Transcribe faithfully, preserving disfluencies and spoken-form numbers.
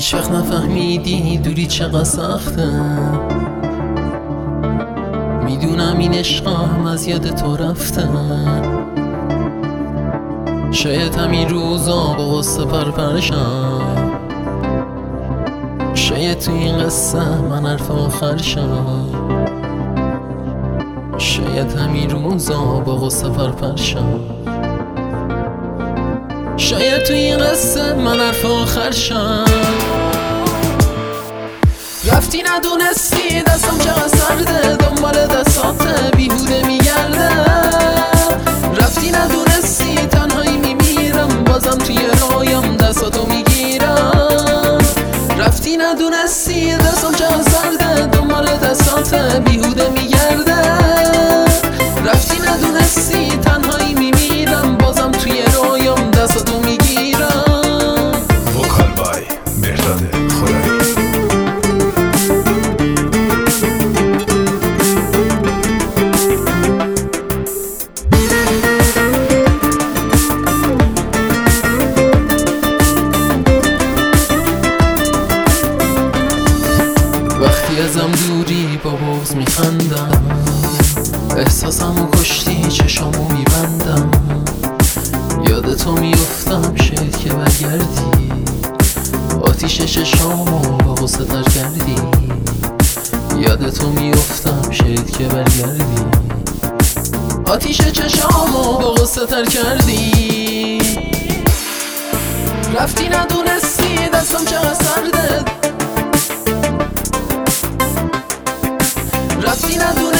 هیچ وقت نفهمیدی دوری چقدر سخته. میدونم این عشقم از یاد تو رفته. شاید همین روزا با غصه پرپرشم، شاید تو این قصه من حرف آخر شم، شاید همین روزا با غصه پرپرشم، شاید تو این قصه من حرف آخر شم. رفتی ندونستی دستم چقدر سرده، دنبال دستات بیهوده میگرده. رفتی ندونستی تنهایی میمیرم، بازم توی رایم دستاتو میگیرم. رفتی ندونستی دستم چقدر سرده، دنبال دستات بیهوده میگرده. رفتی ندونستی تنهایی میمیرم، بازم توی رایم دستاتو میگیرم. وکال بای مهران خدایی. وقتی ازم دوری با بغض میخندم، احساسمو کشتی چشامو میبندم. یاد تو میفتم شاید که برگردی، آتیش چشامو با غصه تر کردی. یاد تو میفتم شاید که برگردی، آتیش چشامو با غصه تر کردی. رفتی ندونستی دستم چقدر سرده، رفتی ندونستی